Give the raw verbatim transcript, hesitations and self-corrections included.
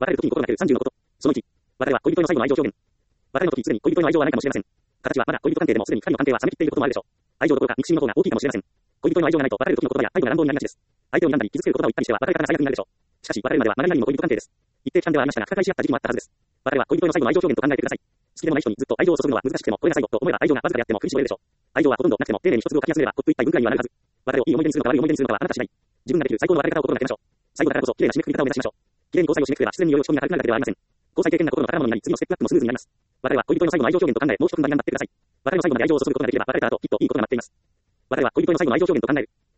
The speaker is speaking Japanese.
別れる時に心がけるさんじゅうのこと。そのいち、別れは恋人への最後の愛情表現。別れの時、すでに恋人への愛情はないかもしれません。形はまだ恋人関係でもすでに二人の関係は冷め切っていることもあるでしょう。愛情どころか憎しみの方が大きいかもしれません。恋人への愛情がないと別れる時の言葉や態度が乱暴になりがちです。相手を睨んだり傷つける言葉を言ったりしては別れ方が最悪になるでしょう。しかし別れるまではまだ何々の恋人関係です。一定期間ではありましたが、戦いし合った時期もあったはずです。別れは恋人への最後の愛情表現と考えてください。好きでもない人にずっと愛情を注ぐのは難しくてもこれが最後と思えば愛情がわずかであっても振り絞れるでしょう。愛情はほとんどなくても丁寧に一粒を書き集めればコップ一杯分くらいにはなるはず。別れをいい思い出にするのか悪い思い出にするのかはあなた次第。自分ができる最高の別れ方を心がけましょう。最後だからこそ綺麗な締めくくり方を目指しましょう。綺麗に交際を締めくくれば自然により落ち込みが軽くなるだけではありません。交際経験が心の宝物になり次のステップアップもスムーズになります。別れは恋人への最後の愛情表現と考えもう一踏ん張り頑張ってください。別れの最後まで愛情を注ぐことができれば別れた後きっといいことが待っています。別れは恋人への最後の愛情表現と考える。